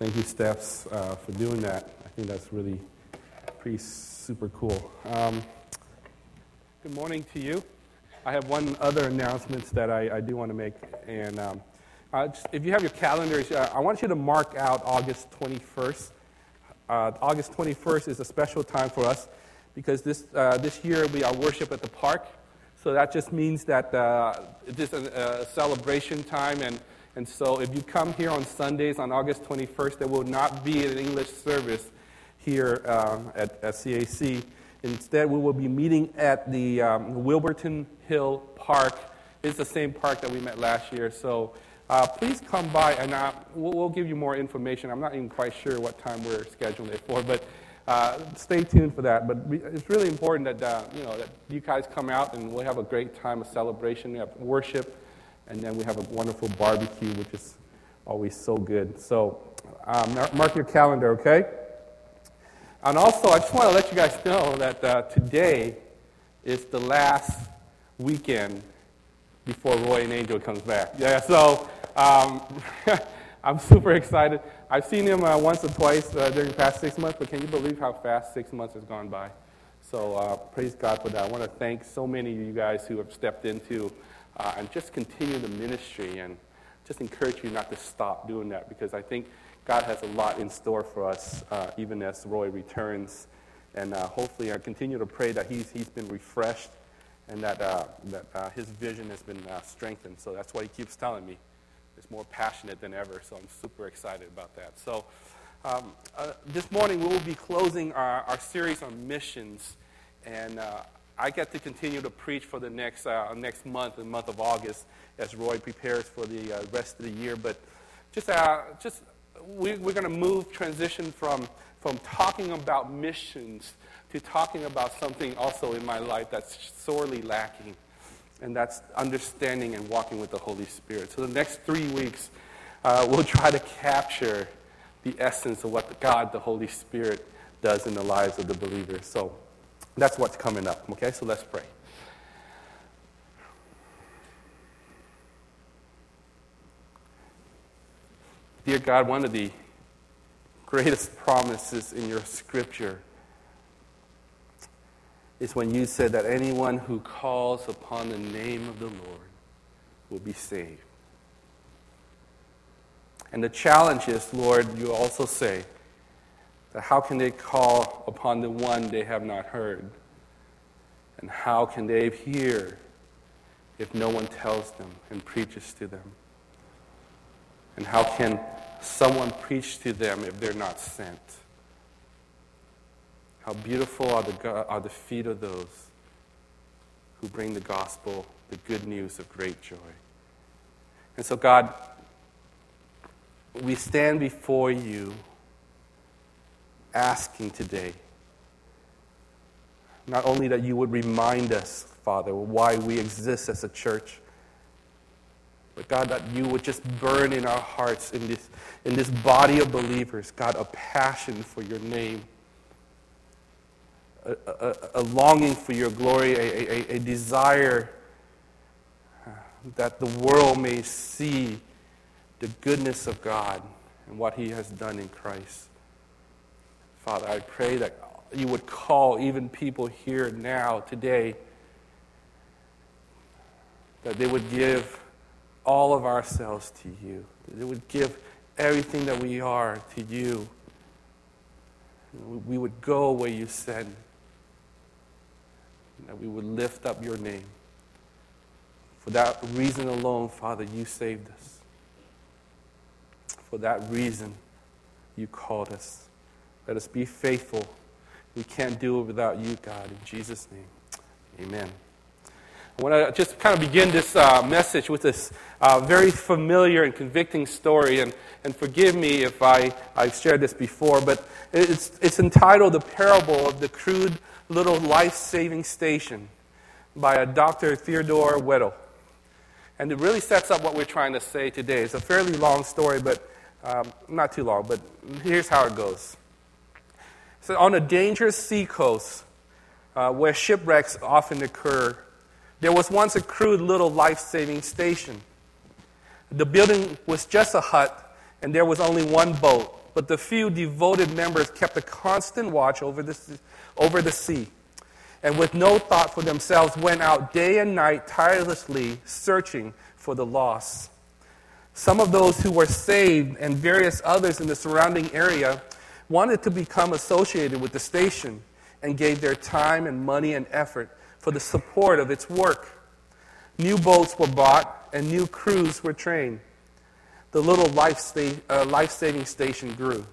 Thank you, Stephs, for doing that. I think that's really pretty super cool. Good morning to you. I have one other announcement that I do want to make. And if you have your calendars, I want you to mark out August 21st. August 21st is a special time for us because this year we are worship at the park. So that just means that it is a celebration time. And so if you come here on Sundays on August 21st, there will not be an English service here at CAC. Instead, we will be meeting at the Wilburton Hill Park. It's the same park that we met last year. So please come by, and we'll give you more information. I'm not even quite sure what time we're scheduling it for, but stay tuned for that. But it's really important that you guys come out, and we'll have a great time of celebration. We have worship. And then we have a wonderful barbecue, which is always so good. So mark your calendar, okay? And also, I just want to let you guys know that today is the last weekend before Roy and Angel comes back. Yeah, so I'm super excited. I've seen him once or twice during the past 6 months, but can you believe how fast 6 months has gone by? So praise God for that. I want to thank so many of you guys who have stepped into and just continue the ministry, and just encourage you not to stop doing that, because I think God has a lot in store for us, even as Roy returns. And hopefully I continue to pray that he's been refreshed and that his vision has been strengthened. So that's why he keeps telling me it's more passionate than ever. So I'm super excited about that. So this morning we will be closing our series on missions, and I get to continue to preach for the next month, the month of August, as Roy prepares for the rest of the year. But we're going to transition from talking about missions to talking about something also in my life that's sorely lacking, and that's understanding and walking with the Holy Spirit. So the next 3 weeks, we'll try to capture the essence of what God, the Holy Spirit, does in the lives of the believers. So that's what's coming up, okay? So let's pray. Dear God, one of the greatest promises in your scripture is when you said that anyone who calls upon the name of the Lord will be saved. And the challenge is, Lord, you also say, that how can they call upon the one they have not heard? And how can they hear if no one tells them and preaches to them? And how can someone preach to them if they're not sent? How beautiful are the feet of those who bring the gospel, the good news of great joy. And so, God, we stand before you asking today, not only that you would remind us, Father, why we exist as a church, but God, that you would just burn in our hearts, in this body of believers, God, a passion for your name, a longing for your glory, a desire that the world may see the goodness of God and what he has done in Christ. Father, I pray that you would call even people here now, today, that they would give all of ourselves to you. That they would give everything that we are to you. We would go where you said. That we would lift up your name. For that reason alone, Father, you saved us. For that reason, you called us. Let us be faithful. We can't do it without you, God. In Jesus' name, amen. I want to just kind of begin this message with this very familiar and convicting story. And forgive me if I've shared this before, but it's entitled The Parable of the Crude Little Life-Saving Station by Dr. Theodore Weddell. And it really sets up what we're trying to say today. It's a fairly long story, but not too long, but here's how it goes. So on a dangerous seacoast where shipwrecks often occur, there was once a crude little life-saving station. The building was just a hut, and there was only one boat. but the few devoted members kept a constant watch over the sea, and with no thought for themselves went out day and night tirelessly searching for the lost. Some of those who were saved and various others in the surrounding area wanted to become associated with the station and gave their time and money and effort for the support of its work. New boats were bought and new crews were trained. The little life-saving station grew.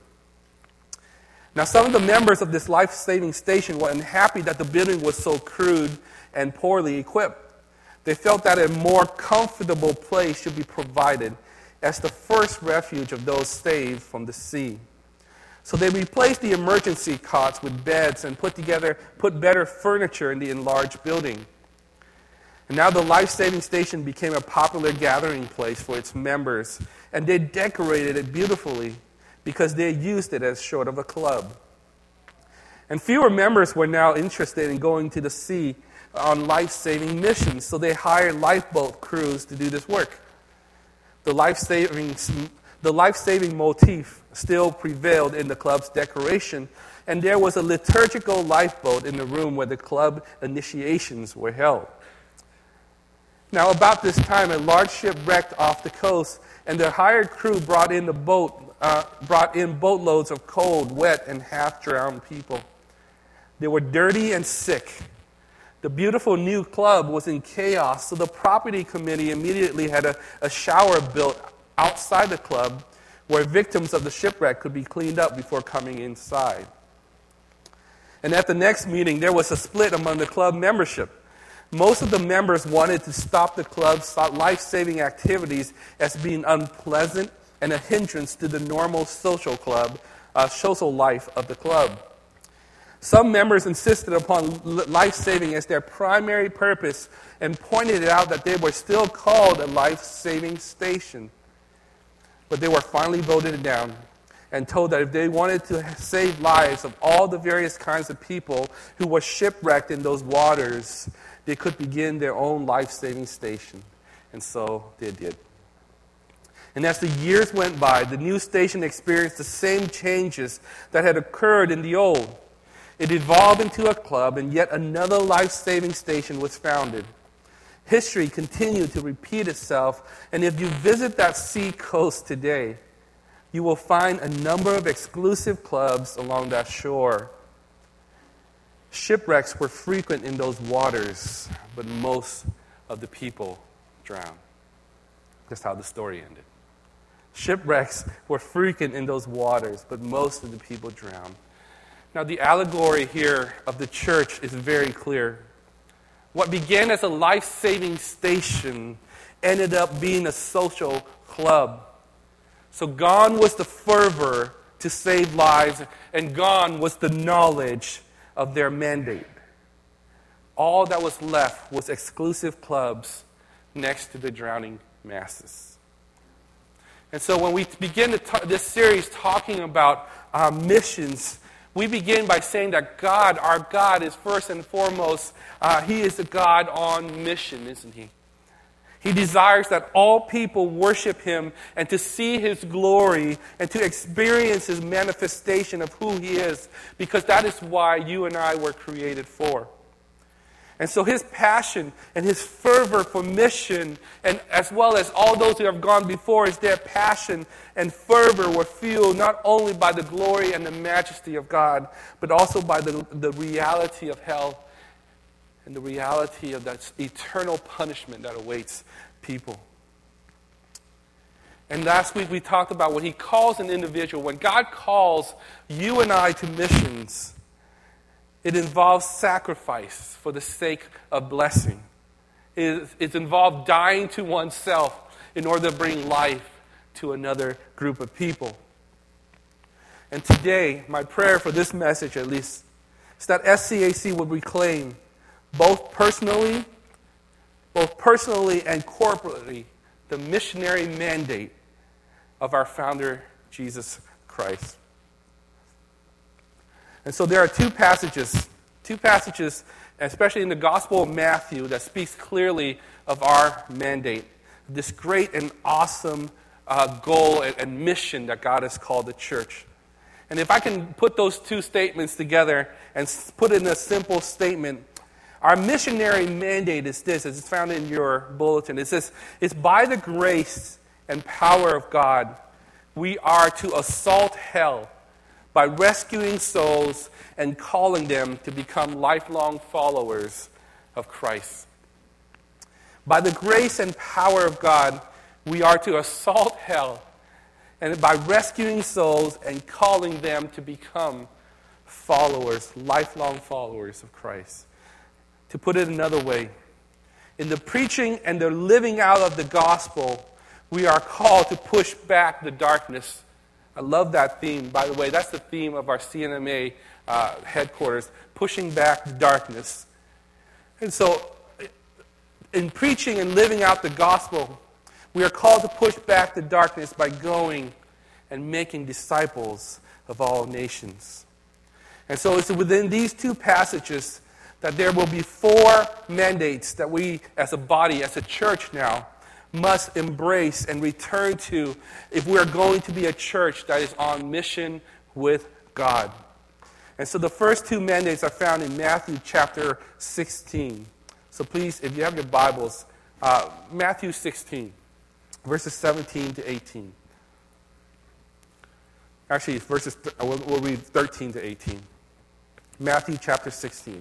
Now, some of the members of this life-saving station were unhappy that the building was so crude and poorly equipped. They felt that a more comfortable place should be provided as the first refuge of those saved from the sea. So they replaced the emergency cots with beds and put better furniture in the enlarged building. And now the life-saving station became a popular gathering place for its members, and they decorated it beautifully because they used it as sort of a club. And fewer members were now interested in going to the sea on life-saving missions, so they hired lifeboat crews to do this work. The life-saving motif still prevailed in the club's decoration, and there was a liturgical lifeboat in the room where the club initiations were held. Now, about this time, a large ship wrecked off the coast, and the hired crew brought in boatloads of cold, wet, and half-drowned people. They were dirty and sick. The beautiful new club was in chaos, so the property committee immediately had a shower built outside the club where victims of the shipwreck could be cleaned up before coming inside. And at the next meeting, there was a split among the club membership. Most of the members wanted to stop the club's life-saving activities as being unpleasant and a hindrance to the normal social life of the club. Some members insisted upon life-saving as their primary purpose and pointed out that they were still called a life-saving station. But they were finally voted down and told that if they wanted to save lives of all the various kinds of people who were shipwrecked in those waters, they could begin their own life-saving station. And so they did. And as the years went by, the new station experienced the same changes that had occurred in the old. It evolved into a club, and yet another life-saving station was founded. History continued to repeat itself, and if you visit that sea coast today, you will find a number of exclusive clubs along that shore. Shipwrecks were frequent in those waters, but most of the people drowned. That's how the story ended. Shipwrecks were frequent in those waters, but most of the people drowned. Now, the allegory here of the church is very clear. What began as a life-saving station ended up being a social club. So gone was the fervor to save lives, and gone was the knowledge of their mandate. All that was left was exclusive clubs next to the drowning masses. And so when we begin this series talking about missions, we begin by saying that God, our God, is first and foremost, He is a God on mission, isn't He? He desires that all people worship Him and to see His glory and to experience His manifestation of who He is, because that is why you and I were created for. And so His passion and His fervor for mission, and as well as all those who have gone before us, their passion and fervor were fueled not only by the glory and the majesty of God, but also by the reality of hell and the reality of that eternal punishment that awaits people. And last week we talked about when He calls an individual, when God calls you and I to missions, it involves sacrifice for the sake of blessing. It's involved dying to oneself in order to bring life to another group of people. And today, my prayer for this message at least, is that SCAC would reclaim both personally and corporately the missionary mandate of our founder, Jesus Christ. And so there are two passages, especially in the Gospel of Matthew, that speaks clearly of our mandate. This great and awesome goal and mission that God has called the church. And if I can put those two statements together and put it in a simple statement, our missionary mandate is this, as it's found in your bulletin. It says, it's by the grace and power of God, we are to assault hell by rescuing souls and calling them to become lifelong followers of Christ. By the grace and power of God, we are to assault hell, and by rescuing souls and calling them to become followers, lifelong followers of Christ. To put it another way, in the preaching and the living out of the gospel, we are called to push back the darkness. I love that theme. By the way, that's the theme of our CNMA headquarters, pushing back the darkness. And so, in preaching and living out the gospel, we are called to push back the darkness by going and making disciples of all nations. And so it's within these two passages that there will be 4 mandates that we as a body, as a church now, must embrace and return to if we are going to be a church that is on mission with God. And so the first 2 mandates are found in Matthew chapter 16. So please, if you have your Bibles, Matthew 16, verses 17 to 18. Actually, we'll read 13 to 18. Matthew chapter 16.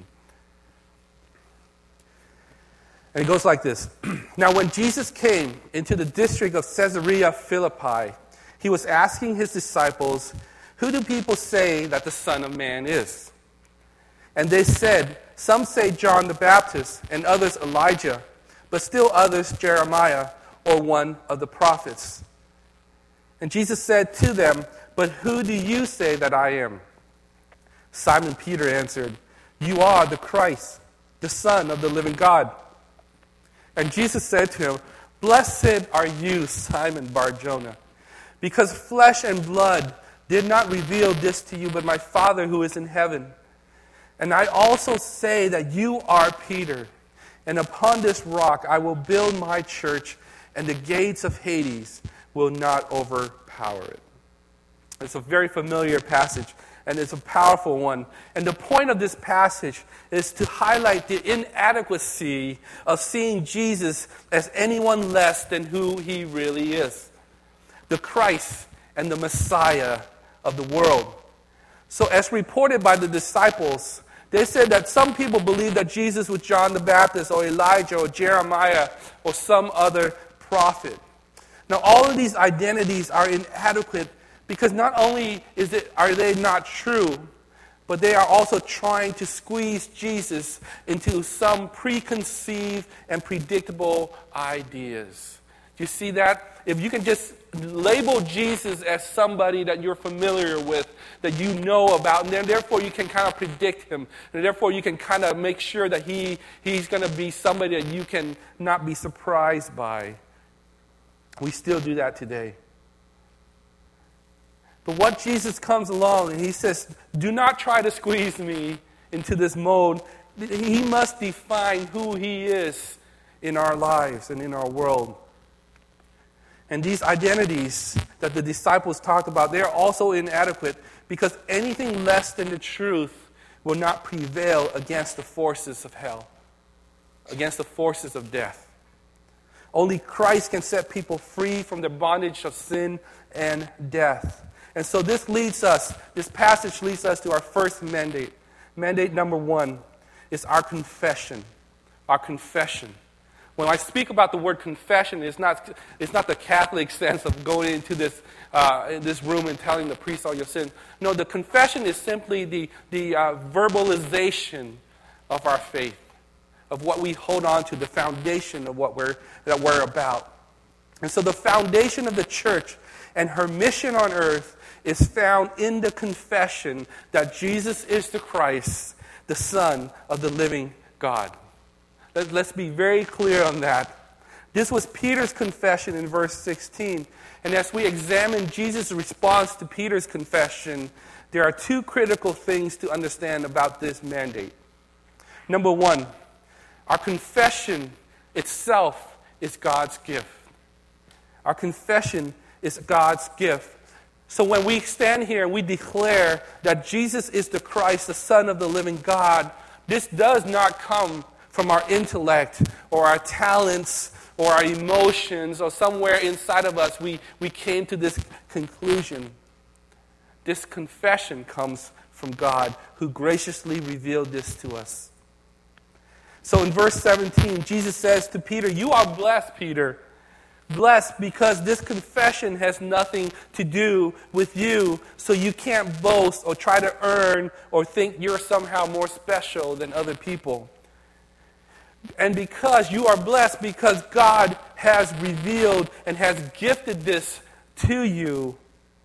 And it goes like this. Now when Jesus came into the district of Caesarea Philippi, he was asking his disciples, "Who do people say that the Son of Man is?" And they said, "Some say John the Baptist, and others Elijah, but still others Jeremiah or one of the prophets." And Jesus said to them, "But who do you say that I am?" Simon Peter answered, "You are the Christ, the Son of the living God." And Jesus said to him, "Blessed are you, Simon Bar-Jonah, because flesh and blood did not reveal this to you, but my Father who is in heaven. And I also say that you are Peter, and upon this rock I will build my church, and the gates of Hades will not overpower it." It's a very familiar passage, and it's a powerful one. And the point of this passage is to highlight the inadequacy of seeing Jesus as anyone less than who he really is, the Christ and the Messiah of the world. So as reported by the disciples, they said that some people believed that Jesus was John the Baptist or Elijah or Jeremiah or some other prophet. Now all of these identities are inadequate because not only are they not true, but they are also trying to squeeze Jesus into some preconceived and predictable ideas. Do you see that? If you can just label Jesus as somebody that you're familiar with, that you know about, and then therefore you can kind of predict him, and therefore you can kind of make sure that he's going to be somebody that you can not be surprised by. We still do that today. But what Jesus comes along and he says, do not try to squeeze me into this mold. He must define who he is in our lives and in our world. And these identities that the disciples talked about, they're also inadequate because anything less than the truth will not prevail against the forces of hell, against the forces of death. Only Christ can set people free from the bondage of sin and death. And so this passage leads us to our first mandate. Mandate number 1 is our confession. Our confession. When I speak about the word confession, it's not the Catholic sense of going into this room and telling the priest all your sins. No, the confession is simply the verbalization of our faith, of what we hold on to, the foundation of what that we're about. And so the foundation of the church and her mission on earth is found in the confession that Jesus is the Christ, the Son of the living God. Let's be very clear on that. This was Peter's confession in verse 16. And as we examine Jesus' response to Peter's confession, there are 2 critical things to understand about this mandate. Number 1, our confession itself is God's gift. Our confession is God's gift. So when we stand here and we declare that Jesus is the Christ, the Son of the living God, this does not come from our intellect or our talents or our emotions or somewhere inside of us we came to this conclusion. This confession comes from God, who graciously revealed this to us. So in verse 17, Jesus says to Peter, "You are blessed, Peter. Blessed because this confession has nothing to do with you, so you can't boast or try to earn or think you're somehow more special than other people. And because you are blessed, because God has revealed and has gifted this to you,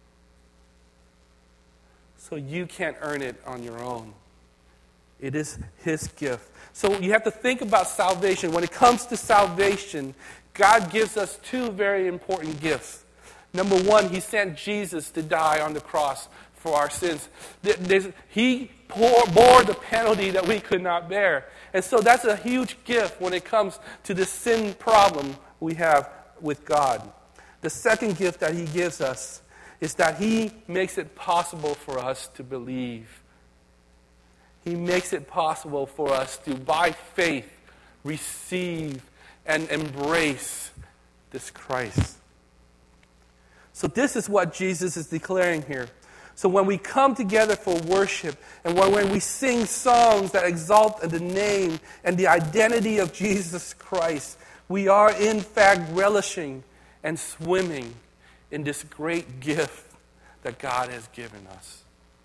so you can't earn it on your own. It is His gift." So you have to think about salvation. When it comes to salvation, God gives us two very important gifts. Number one, He sent Jesus to die on the cross for our sins. He bore the penalty that we could not bear. And so that's a huge gift when it comes to the sin problem we have with God. The second gift that He gives us is that He makes it possible for us to believe. He makes it possible for us to, by faith, receive and embrace this Christ. So this is what Jesus is declaring here. So when we come together for worship, and when we sing songs that exalt the name and the identity of Jesus Christ, we are in fact relishing and swimming in this great gift that God has given us.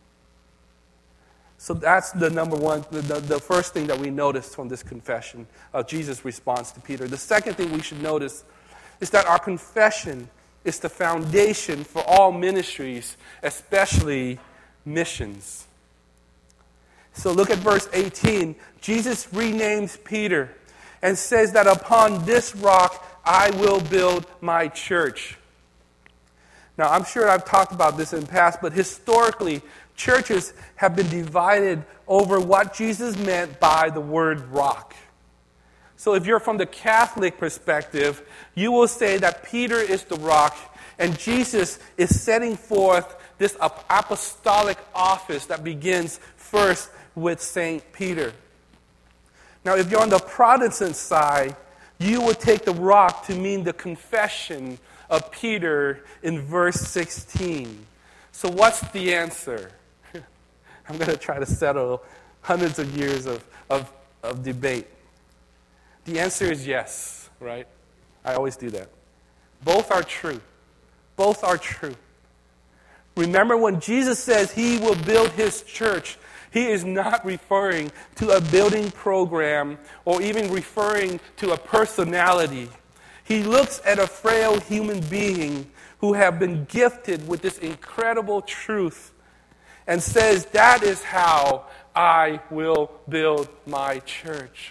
So that's the number one, the first thing that we notice from this confession of Jesus' response to Peter. The second thing we should notice is that our confession is the foundation for all ministries, especially missions. So look at verse 18. Jesus renames Peter and says that upon this rock I will build my church. Now, I'm sure I've talked about this in the past, but historically, churches have been divided over what Jesus meant by the word rock. So if you're from the Catholic perspective, you will say that Peter is the rock, and Jesus is setting forth this apostolic office that begins first with St. Peter. Now, if you're on the Protestant side, you would take the rock to mean the confession of Peter in verse 16. So what's the answer? I'm going to try to settle hundreds of years of debate. The answer is yes, right? I always do that. Both are true. Both are true. Remember, when Jesus says He will build His church, He is not referring to a building program or even referring to a personality. He looks at a frail human being who have been gifted with this incredible truth and says, that is how I will build my church.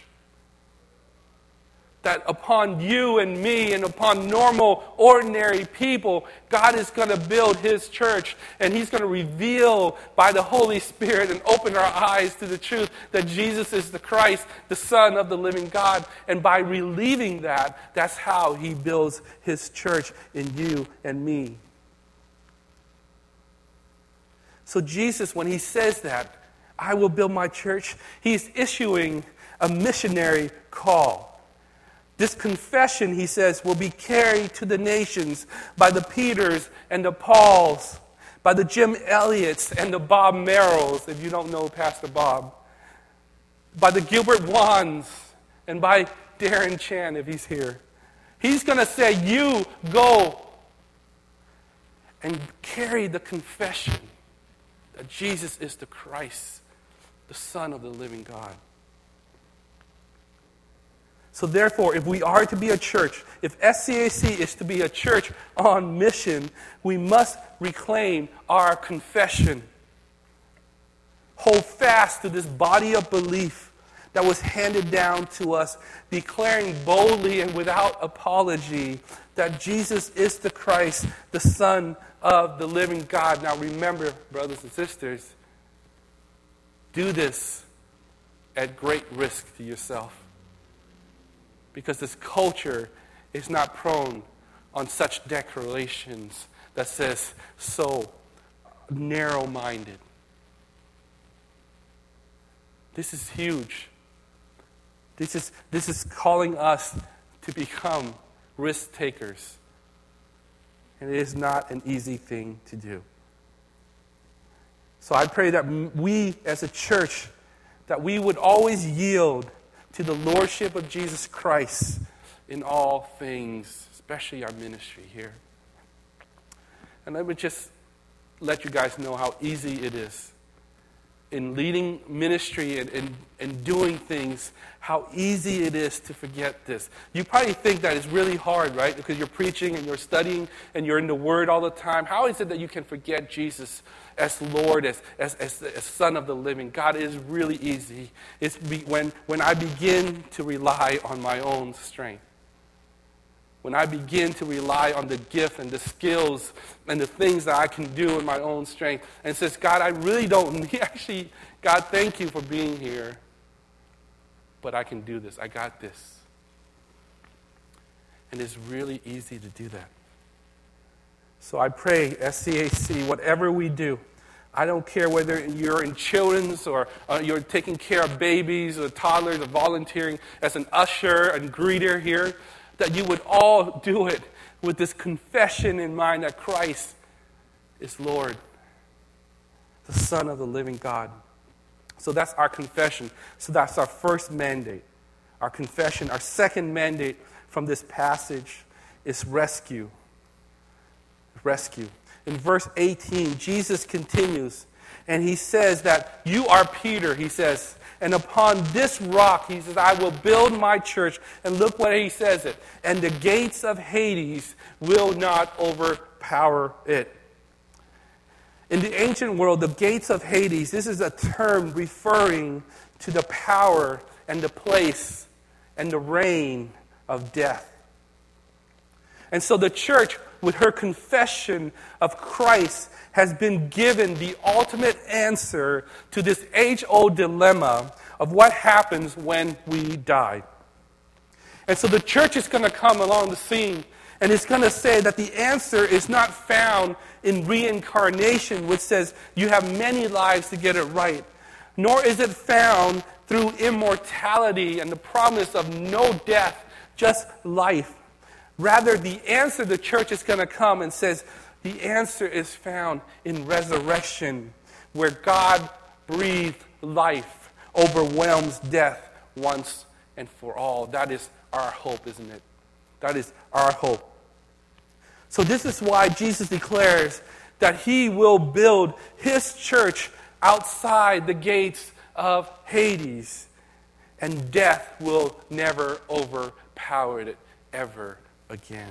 That upon you and me and upon normal, ordinary people, God is going to build His church, and He's going to reveal by the Holy Spirit and open our eyes to the truth that Jesus is the Christ, the Son of the living God. And by relieving that, that's how He builds His church in you and me. So Jesus, when He says that, I will build my church, He's issuing a missionary call. This confession, He says, will be carried to the nations by the Peters and the Pauls, by the Jim Elliots and the Bob Merrills, if you don't know Pastor Bob, by the Gilbert Wands, and by Darren Chan, if he's here. He's going to say, you go and carry the confession that Jesus is the Christ, the Son of the living God. So therefore, if we are to be a church, if SCAC is to be a church on mission, we must reclaim our confession. Hold fast to this body of belief that was handed down to us, declaring boldly and without apology that Jesus is the Christ, the Son of the living God. Now remember, brothers and sisters, do this at great risk to yourself. Because this culture is not prone on such declarations that says, so narrow-minded. This is huge. This is calling us to become risk takers. And it is not an easy thing to do. So I pray that we as a church, that we would always yield to the lordship of Jesus Christ in all things, especially our ministry here. And let me just let you guys know how easy it is in leading ministry and doing things, how easy it is to forget this. You probably think that it's really hard, right? Because you're preaching and you're studying and you're in the Word all the time. How is it that you can forget Jesus as Lord, as Son of the living God? It is really easy. It's when I begin to rely on my own strength. When I begin to rely on the gift and the skills and the things that I can do in my own strength. And it says, God, I really don't need, actually, God, thank you for being here. But I can do this. I got this. And it's really easy to do that. So I pray, SCAC, whatever we do, I don't care whether you're in children's or you're taking care of babies or toddlers or volunteering as an usher and greeter here, that you would all do it with this confession in mind that Christ is Lord, the Son of the living God. So that's our confession. So that's our first mandate, our confession. Our second mandate from this passage is rescue. Rescue. In verse 18, Jesus continues, and he says that you are Peter, he says, and upon this rock, he says, I will build my church. And look what he says it. And the gates of Hades will not overpower it. In the ancient world, the gates of Hades, this is a term referring to the power and the place and the reign of death. And so the church, with her confession of Christ, has been given the ultimate answer to this age-old dilemma of what happens when we die. And so the church is going to come along the scene, and it's going to say that the answer is not found in reincarnation, which says you have many lives to get it right, nor is it found through immortality and the promise of no death, just life. Rather, the answer, the church is going to come and says, the answer is found in resurrection, where God breathed life, overwhelms death once and for all. That is our hope, isn't it? That is our hope. So this is why Jesus declares that he will build his church outside the gates of Hades, and death will never overpower it ever again.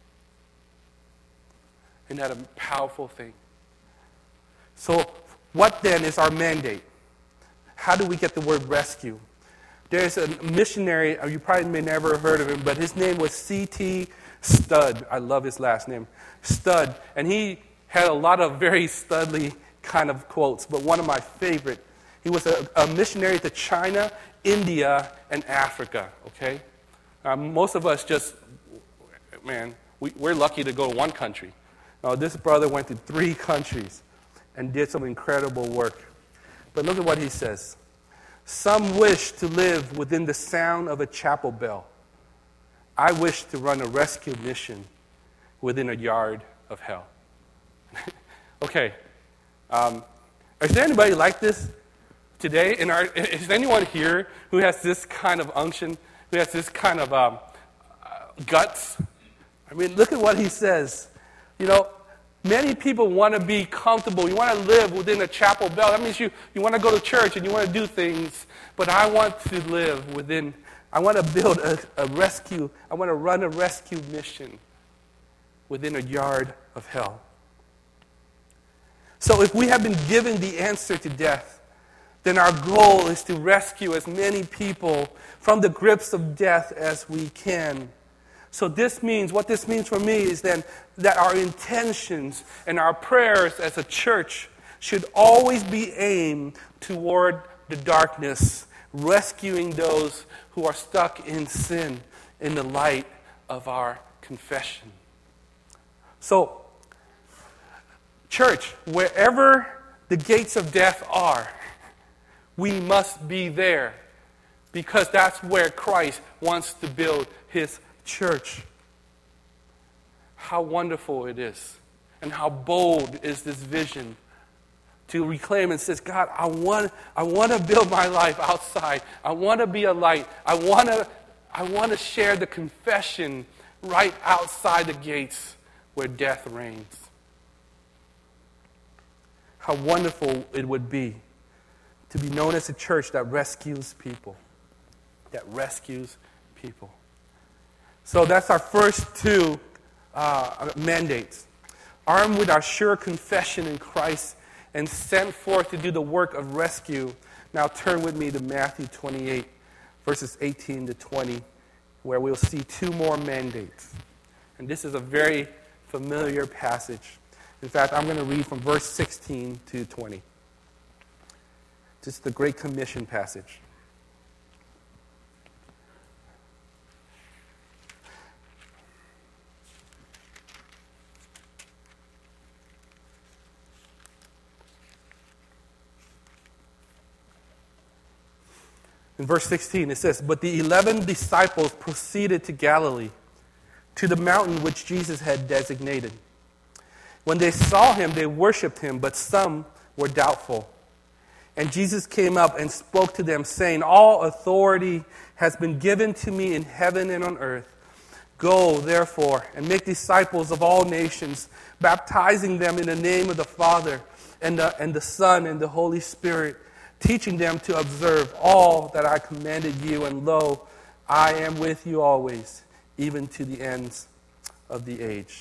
Isn't that a powerful thing? So what then is our mandate? How do we get the word rescue? There's a missionary, you probably may never have heard of him, but his name was C.T. Studd. I love his last name. Studd. And he had a lot of very studly kind of quotes, but one of my favorite, he was a missionary to China, India, and Africa, okay? Most of us just, we're lucky to go to one country. This brother went to 3 countries and did some incredible work. But look at what he says. Some wish to live within the sound of a chapel bell. I wish to run a rescue mission within a yard of hell. Okay. Is there anybody like this today? Is there anyone here who has this kind of unction, who has this kind of guts? I mean, look at what he says. You know, many people want to be comfortable. You want to live within a chapel bell. That means you want to go to church and you want to do things. But I want to live within, I want to build a rescue, I want to run a rescue mission within a yard of hell. So if we have been given the answer to death, then our goal is to rescue as many people from the grips of death as we can. So what this means for me is then that our intentions and our prayers as a church should always be aimed toward the darkness, rescuing those who are stuck in sin in the light of our confession. So, church, wherever the gates of death are, we must be there, because that's where Christ wants to build his church. How wonderful it is, and how bold is this vision to reclaim and says, God, I want to build my life outside. I want to be a light. I want to share the confession right outside the gates where death reigns. How wonderful it would be to be known as a church that rescues people. That rescues people. So that's our first two mandates. Armed with our sure confession in Christ and sent forth to do the work of rescue. Now turn with me to Matthew 28, verses 18 to 20, where we'll see two more mandates. And this is a very familiar passage. In fact, I'm going to read from verse 16 to 20. This is the Great Commission passage. In verse 16, it says, But the 11 disciples proceeded to Galilee, to the mountain which Jesus had designated. When they saw him, they worshipped him, but some were doubtful. And Jesus came up and spoke to them, saying, All authority has been given to me in heaven and on earth. Go, therefore, and make disciples of all nations, baptizing them in the name of the Father and the Son and the Holy Spirit, teaching them to observe all that I commanded you, and lo, I am with you always, even to the ends of the age.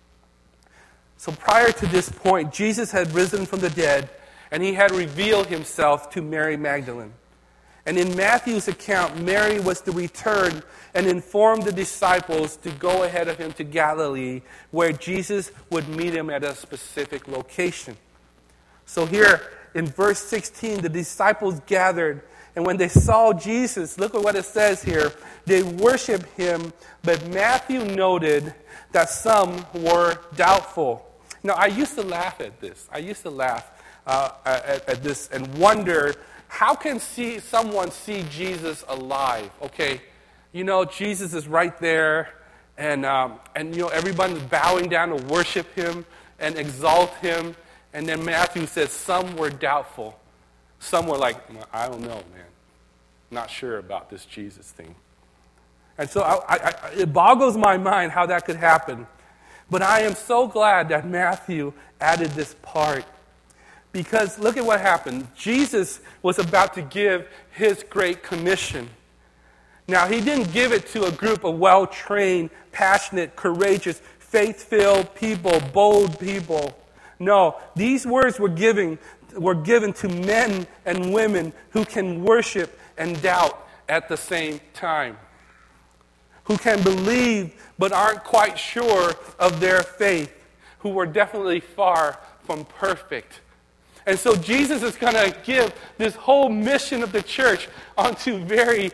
So prior to this point, Jesus had risen from the dead, and he had revealed himself to Mary Magdalene. And in Matthew's account, Mary was to return and inform the disciples to go ahead of him to Galilee, where Jesus would meet him at a specific location. So here, in verse 16, the disciples gathered, and when they saw Jesus, look at what it says here, they worshiped him, but Matthew noted that some were doubtful. Now, I used to laugh at this. I used to laugh at this and wonder, how can someone see Jesus alive? Okay, you know, Jesus is right there, and you know, everybody's bowing down to worship him and exalt him. And then Matthew says some were doubtful. Some were like, I don't know, man. Not sure about this Jesus thing. And so it boggles my mind how that could happen. But I am so glad that Matthew added this part. Because look at what happened. Jesus was about to give his great commission. Now, he didn't give it to a group of well-trained, passionate, courageous, faith-filled people, bold people. No, these words were given to men and women who can worship and doubt at the same time, who can believe but aren't quite sure of their faith, who were definitely far from perfect. And so Jesus is going to give this whole mission of the church onto very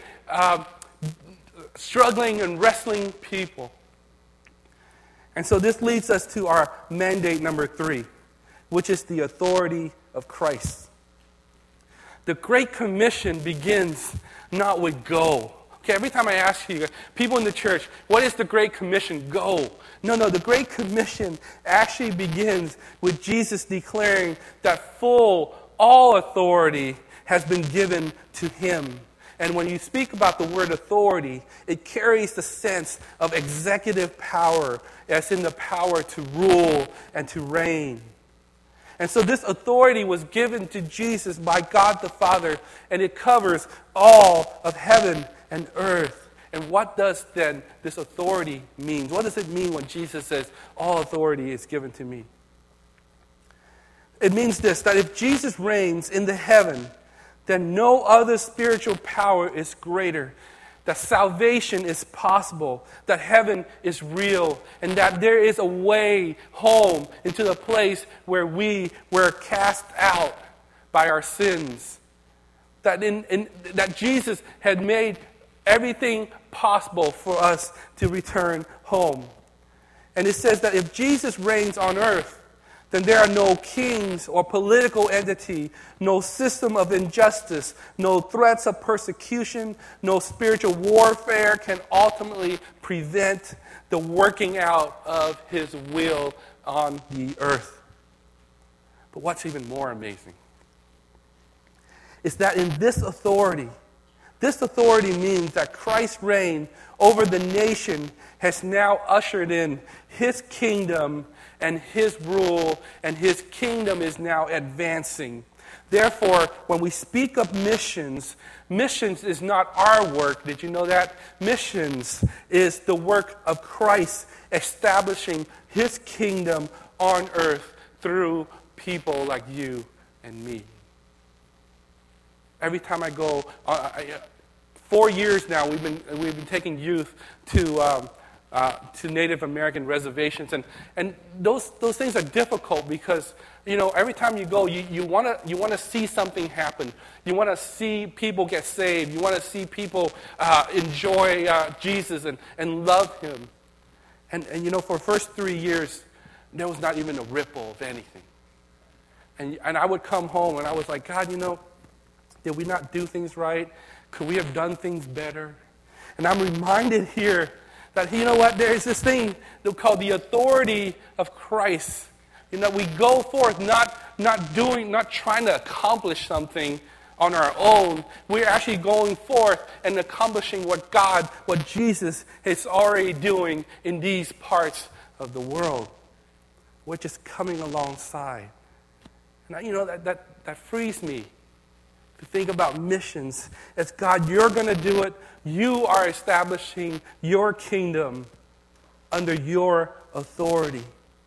struggling and wrestling people. And so this leads us to our mandate number 3, which is the authority of Christ. The Great Commission begins not with go. Okay, every time I ask you, people in the church, what is the Great Commission? Go. No, the Great Commission actually begins with Jesus declaring that all authority has been given to him. And when you speak about the word authority, it carries the sense of executive power, as in the power to rule and to reign. And so this authority was given to Jesus by God the Father, and it covers all of heaven and earth. And what does then this authority mean? What does it mean when Jesus says, all authority is given to me? It means this, that if Jesus reigns in the heaven, then no other spiritual power is greater, that salvation is possible, that heaven is real, and that there is a way home into the place where we were cast out by our sins. That that Jesus had made everything possible for us to return home. And it says that if Jesus reigns on earth, then there are no kings or political entity, no system of injustice, no threats of persecution, no spiritual warfare can ultimately prevent the working out of his will on the earth. But what's even more amazing is that in this authority means that Christ's reign over the nation has now ushered in his kingdom and his rule, and his kingdom is now advancing. Therefore, when we speak of missions, missions is not our work. Did you know that? Missions is the work of Christ establishing his kingdom on earth through people like you and me. Every time I go, 4 years now, we've been taking youth to Native American reservations, and those things are difficult because every time you go, you want to see something happen. You want to see people get saved. You want to see people enjoy Jesus and love him. And for the first 3 years, there was not even a ripple of anything. And I would come home and I was like, God, did we not do things right? Could we have done things better? And I'm reminded here that, there's this thing called the authority of Christ. We go forth not trying to accomplish something on our own. We're actually going forth and accomplishing what Jesus is already doing in these parts of the world. We're just coming alongside. And that frees me to think about missions. As God, you're going to do it. You are establishing your kingdom under your authority.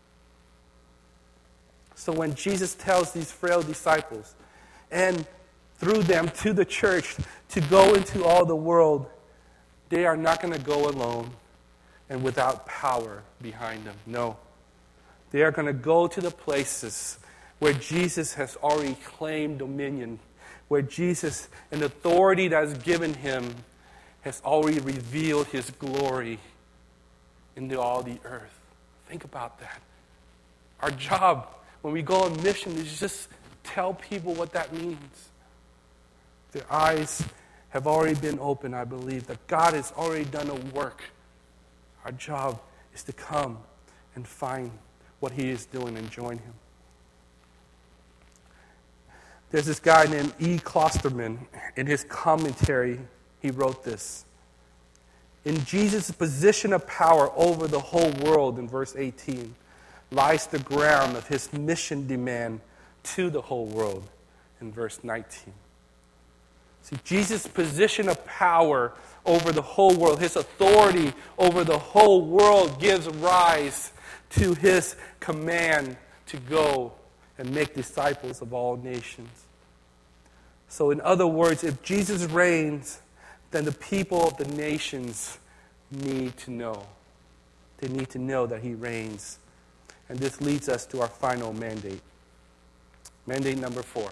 So when Jesus tells these frail disciples, and through them to the church, to go into all the world, they are not going to go alone and without power behind them. No. They are going to go to the places where Jesus has already claimed dominion, where Jesus, an authority that is given him, has already revealed his glory into all the earth. Think about that. Our job when we go on mission is just tell people what that means. Their eyes have already been opened, I believe, that God has already done a work. Our job is to come and find what he is doing and join him. There's this guy named E. Klosterman. In his commentary, he wrote this. In Jesus' position of power over the whole world, in verse 18, lies the ground of his mission demand to the whole world, in verse 19. See, Jesus' position of power over the whole world, his authority over the whole world gives rise to his command to go and make disciples of all nations. So in other words, if Jesus reigns, then the people of the nations need to know. They need to know that he reigns. And this leads us to our final mandate. Mandate number 4.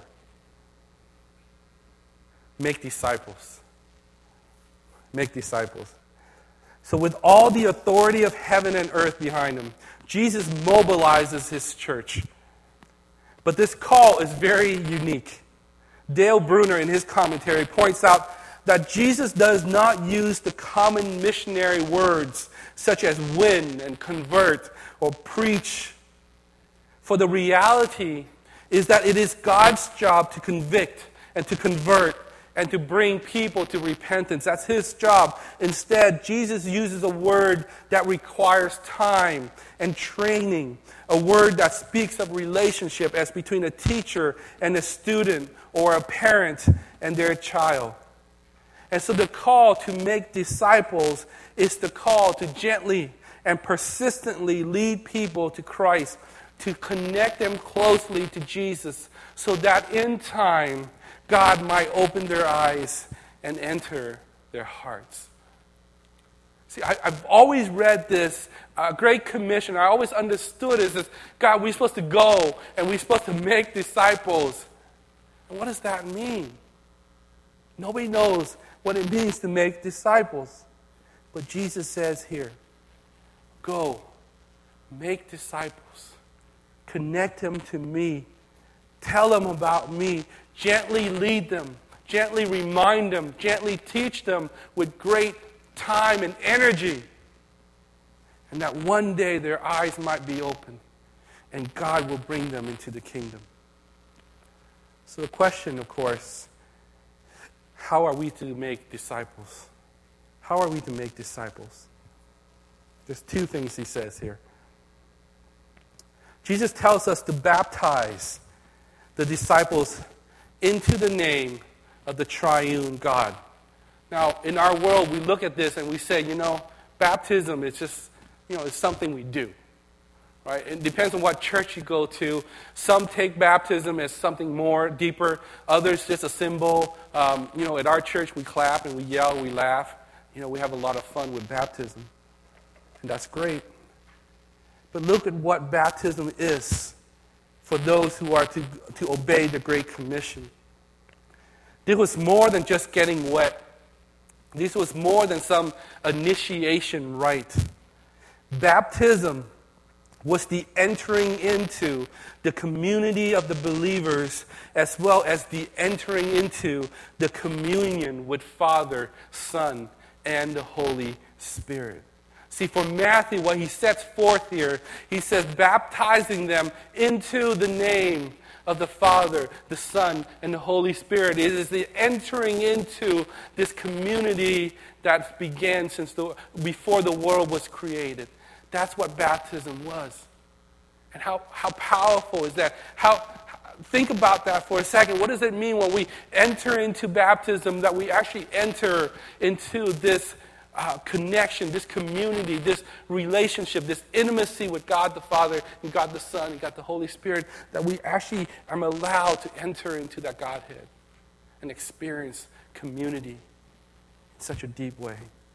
Make disciples. Make disciples. So with all the authority of heaven and earth behind him, Jesus mobilizes his church. But this call is very unique. Dale Bruner, in his commentary, points out that Jesus does not use the common missionary words such as win and convert or preach. For the reality is that it is God's job to convict and to convert and to bring people to repentance. That's his job. Instead, Jesus uses a word that requires time and training, a word that speaks of relationship as between a teacher and a student or a parent and their child. And so the call to make disciples is the call to gently and persistently lead people to Christ, to connect them closely to Jesus, so that in time, God might open their eyes and enter their hearts. See, I've always read this Great Commission. I always understood it as, God, we're supposed to go and we're supposed to make disciples. And what does that mean? Nobody knows what it means to make disciples. But Jesus says here, go, Make disciples. Connect them to me. Tell them about me. Gently lead them. Gently remind them. Gently teach them with great time and energy. And that one day their eyes might be open and God will bring them into the kingdom. So the question, of course, how are we to make disciples? How are we to make disciples? There's two things he says here. Jesus tells us to baptize the disciples into the name of the triune God. Now, in our world, we look at this and we say, baptism is just, it's something we do. Right? It depends on what church you go to. Some take baptism as something more deeper. Others just a symbol. At our church, we clap and we yell, we laugh. We have a lot of fun with baptism. And that's great. But look at what baptism is for those who are to obey the Great Commission. This was more than just getting wet. This was more than some initiation rite. Baptism was the entering into the community of the believers as well as the entering into the communion with Father, Son, and the Holy Spirit. See, for Matthew, what he sets forth here, he says baptizing them into the name of the Father, the Son, and the Holy Spirit. It is the entering into this community that began before the world was created. That's what baptism was. And how powerful is that? Think about that for a second. What does it mean when we enter into baptism, that we actually enter into this connection, this community, this relationship, this intimacy with God the Father and God the Son and God the Holy Spirit, that we actually are allowed to enter into that Godhead and experience community in such a deep way.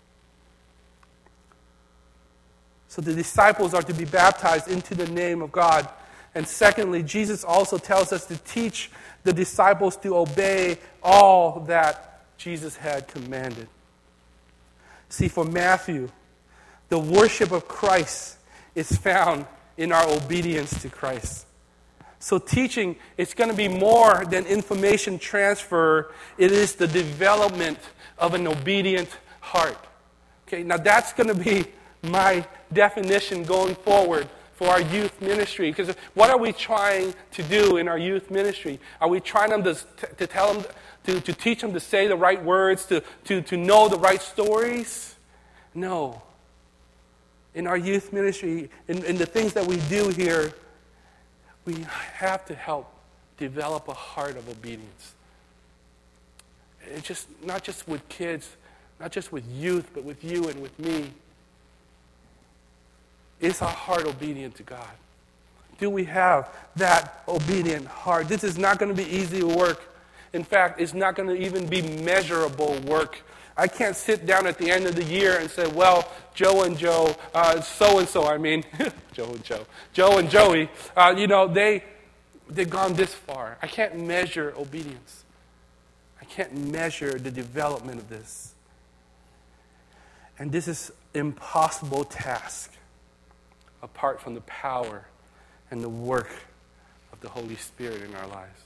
So the disciples are to be baptized into the name of God. And secondly, Jesus also tells us to teach the disciples to obey all that Jesus had commanded. See, for Matthew, the worship of Christ is found in our obedience to Christ. So teaching, it's going to be more than information transfer. It is the development of an obedient heart. Okay, now that's going to be my definition going forward for our youth ministry. Because what are we trying to do in our youth ministry? Are we trying them to tell them, to teach them to say the right words, to know the right stories? No. In our youth ministry, in the things that we do here, we have to help develop a heart of obedience. It's just not just with kids, not just with youth, but with you and with me. Is our heart obedient to God? Do we have that obedient heart? This is not going to be easy work. In fact, it's not going to even be measurable work. I can't sit down at the end of the year and say, well, Joe and Joe, so-and-so, Joe and Joey, they've gone this far. I can't measure obedience. I can't measure the development of this. And this is an impossible task apart from the power and the work of the Holy Spirit in our lives.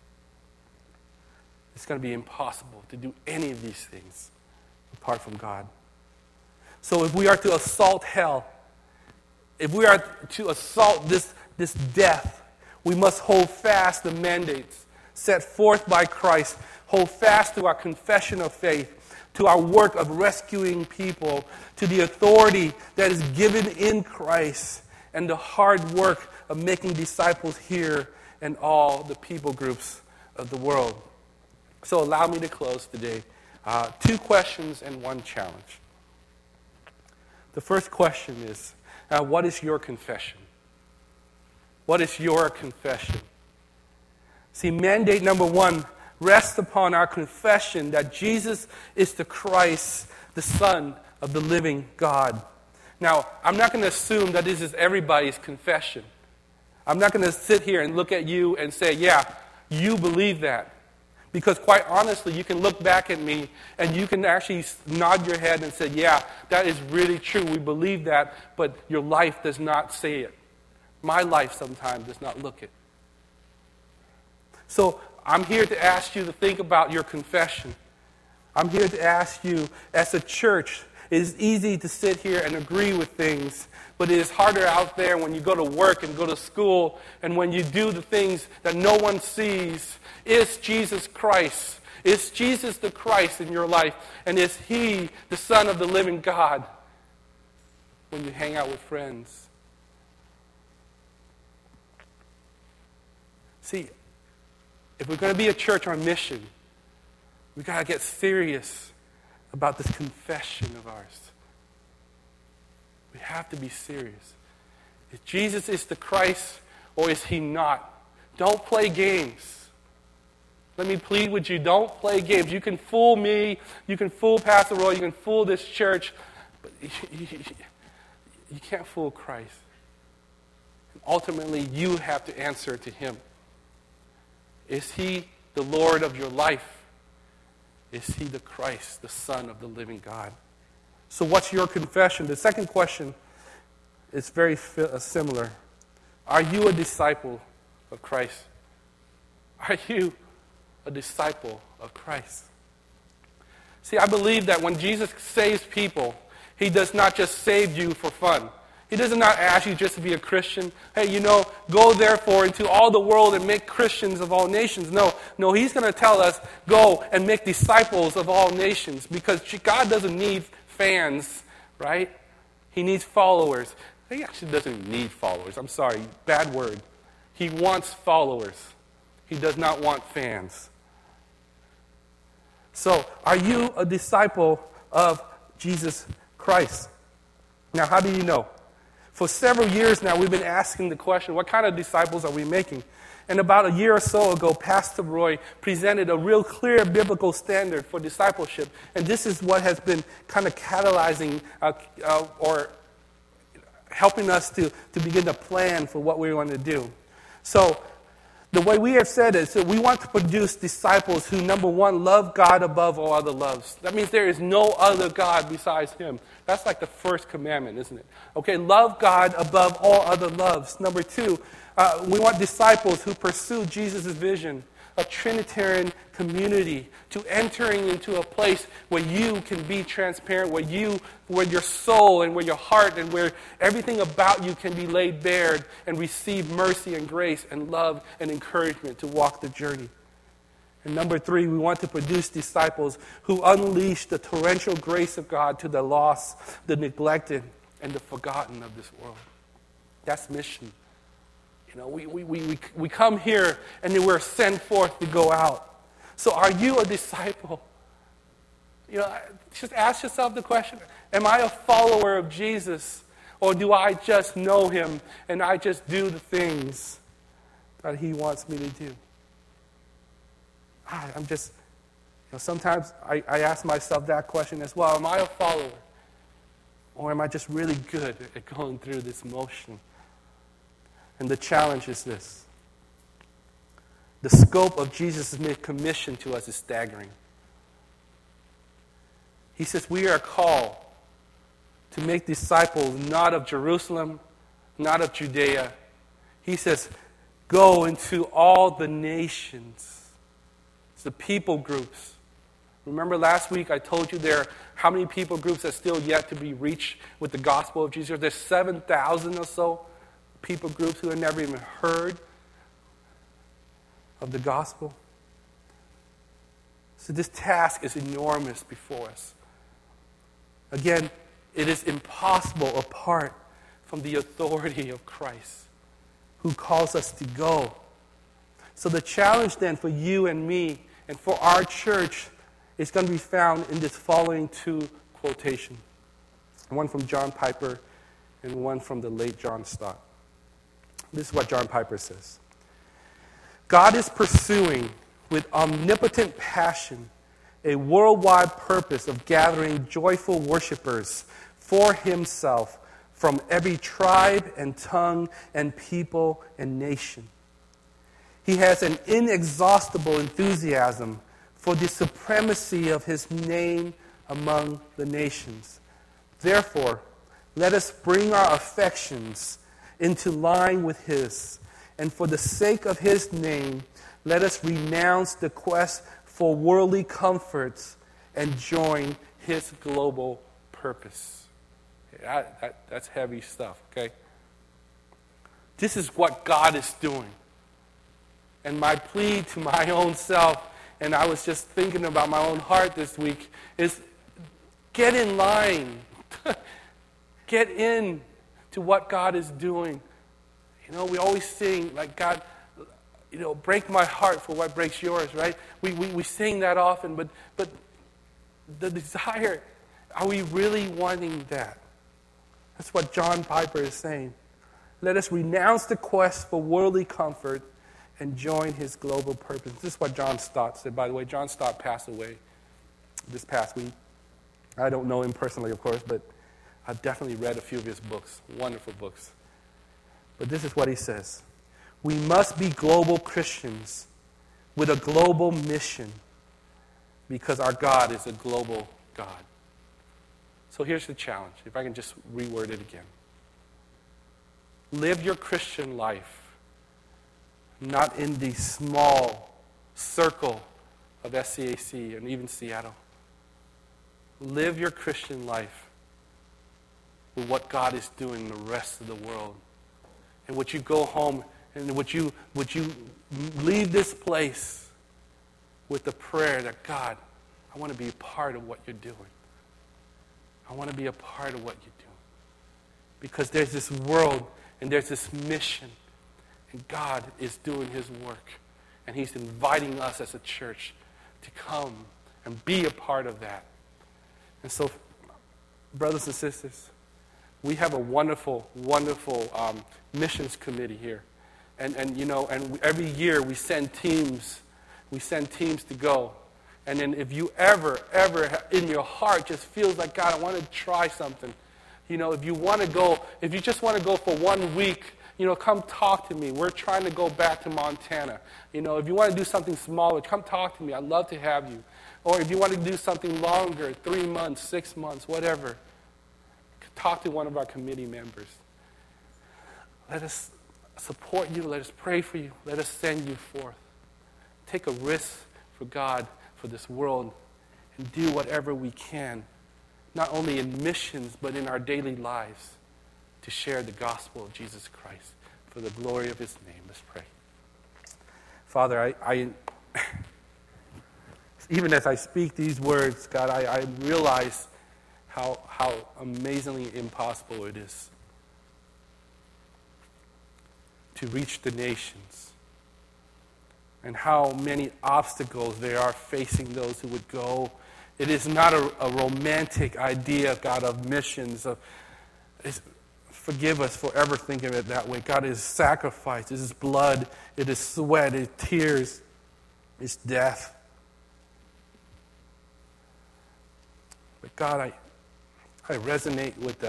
It's going to be impossible to do any of these things apart from God. So if we are to assault hell, if we are to assault this death, we must hold fast the mandates set forth by Christ, hold fast to our confession of faith, to our work of rescuing people, to the authority that is given in Christ, and the hard work of making disciples here and all the people groups of the world. So allow me to close today. 2 questions and 1 challenge. The first question is, what is your confession? What is your confession? See, mandate number 1 rests upon our confession that Jesus is the Christ, the Son of the living God. Now, I'm not going to assume that this is everybody's confession. I'm not going to sit here and look at you and say, yeah, you believe that. Because quite honestly, you can look back at me and you can actually nod your head and say, yeah, that is really true. We believe that, but your life does not say it. My life sometimes does not look it. So I'm here to ask you to think about your confession. I'm here to ask you, as a church, it is easy to sit here and agree with things, but it is harder out there when you go to work and go to school and when you do the things that no one sees. Is Jesus Christ? Is Jesus the Christ in your life? And is He the Son of the living God when you hang out with friends? See, if we're going to be a church on mission, we've got to get serious about this confession of ours. We have to be serious. If Jesus is the Christ or is He not? Don't play games. Let me plead with you, don't play games. You can fool me, you can fool Pastor Roy, you can fool this church, but you can't fool Christ. And ultimately, you have to answer to Him. Is He the Lord of your life? Is He the Christ, the Son of the living God? So what's your confession? The second question is very similar. Are you a disciple of Christ? Are you a disciple of Christ? See, I believe that when Jesus saves people, He does not just save you for fun. He does not ask you just to be a Christian. Hey, go therefore into all the world and make Christians of all nations. No, He's going to tell us, go and make disciples of all nations. Because God doesn't need fans, right? He needs followers. He actually doesn't need followers. I'm sorry, bad word. He wants followers. He does not want fans. So, are you a disciple of Jesus Christ? Now, how do you know? For several years now, we've been asking the question, what kind of disciples are we making? And about a year or so ago, Pastor Roy presented a real clear biblical standard for discipleship. And this is what has been kind of catalyzing or helping us to begin to plan for what we want to do. So, the way we have said it is that we want to produce disciples who, number one, love God above all other loves. That means there is no other God besides Him. That's like the first commandment, isn't it? Okay, love God above all other loves. Number two, we want disciples who pursue Jesus' vision, a Trinitarian community, to entering into a place where you can be transparent, where your soul and where your heart and where everything about you can be laid bare and receive mercy and grace and love and encouragement to walk the journey. And number three, we want to produce disciples who unleash the torrential grace of God to the lost, the neglected, and the forgotten of this world. That's mission. We come here and then we're sent forth to go out. So are you a disciple? Just ask yourself the question, am I a follower of Jesus? Or do I just know Him and I just do the things that He wants me to do? I'm just, sometimes I ask myself that question as well. Am I a follower? Or am I just really good at going through this motion? And the challenge is this. The scope of Jesus' commission to us is staggering. He says we are called to make disciples not of Jerusalem, not of Judea. He says, go into all the nations. It's the people groups. Remember last week I told you there are how many people groups are still yet to be reached with the gospel of Jesus? There's 7,000 or so people groups who have never even heard of the gospel. So this task is enormous before us. Again, it is impossible apart from the authority of Christ, who calls us to go. So the challenge then for you and me and for our church is going to be found in this following two quotations. One from John Piper and one from the late John Stott. This is what John Piper says. God is pursuing with omnipotent passion a worldwide purpose of gathering joyful worshipers for Himself from every tribe and tongue and people and nation. He has an inexhaustible enthusiasm for the supremacy of his name among the nations. Therefore, let us bring our affections into line with his, and for the sake of his name, let us renounce the quest for worldly comforts and join his global purpose. That's heavy stuff, okay? This is what God is doing. And my plea to my own self, and I was just thinking about my own heart this week, is get in line. Get in to what God is doing. You know, we always sing, like, God, you know, break my heart for what breaks yours, right? We sing that often, but the desire, are we really wanting that? That's what John Piper is saying. Let us renounce the quest for worldly comfort and join his global purpose. This is what John Stott said, by the way. John Stott passed away this past week. I don't know him personally, of course, but I've definitely read a few of his books, wonderful books. But this is what he says. We must be global Christians with a global mission because our God is a global God. So here's the challenge, if I can just reword it again. Live your Christian life not in the small circle of SCAC and even Seattle. Live your Christian life with what God is doing in the rest of the world. And would you go home and would you leave this place with the prayer that, God, I want to be a part of what you're doing. I want to be a part of what you're doing. Because there's this world and there's this mission. And God is doing his work. And he's inviting us as a church to come and be a part of that. And so, brothers and sisters, we have a wonderful, wonderful missions committee here. And every year we send teams. We send teams to go. And then if you ever in your heart just feels like, God, I want to try something. You know, if you just want to go for 1 week, you know, come talk to me. We're trying to go back to Montana. You know, if you want to do something smaller, come talk to me. I'd love to have you. Or if you want to do something longer, 3 months, 6 months, whatever, talk to one of our committee members. Let us support you. Let us pray for you. Let us send you forth. Take a risk for God, for this world, and do whatever we can, not only in missions, but in our daily lives, to share the gospel of Jesus Christ for the glory of his name. Let's pray. Father, I even as I speak these words, God, I realize how amazingly impossible it is to reach the nations, and how many obstacles there are facing those who would go. It is not a romantic idea, God, of missions. Forgive us for ever thinking of it that way. God, it is sacrifice, it is blood, it is sweat, it is tears, it's death. But God, I resonate with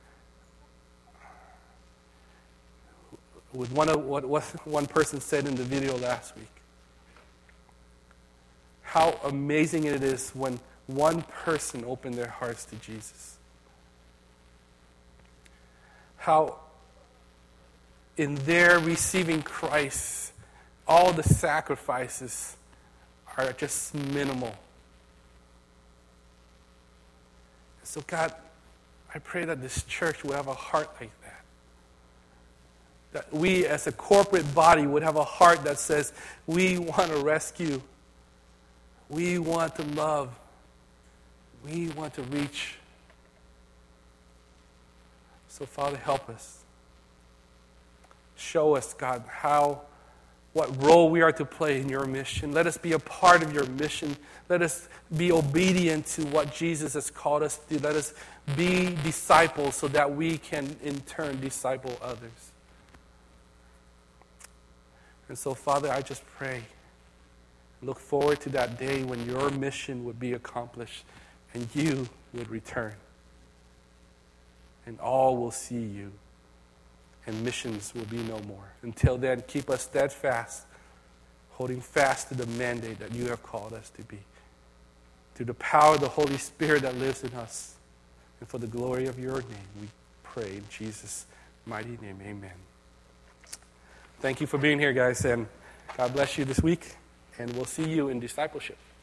what one person said in the video last week. How amazing it is when one person opened their hearts to Jesus. How in their receiving Christ, all the sacrifices are just minimal. So God, I pray that this church will have a heart like that. That we as a corporate body would have a heart that says, we want to rescue. We want to love. We want to reach. So Father, help us. Show us, God, what role we are to play in your mission. Let us be a part of your mission. Let us be obedient to what Jesus has called us to do. Let us be disciples so that we can in turn disciple others. And so, Father, I just pray, look forward to that day when your mission would be accomplished and you would return. And all will see you, and missions will be no more. Until then, keep us steadfast holding fast to the mandate that you have called us to be, through the power of the Holy Spirit that lives in us. And for the glory of your name, we pray in Jesus' mighty name. Amen. Thank you for being here, guys, and God bless you this week, and we'll see you in discipleship.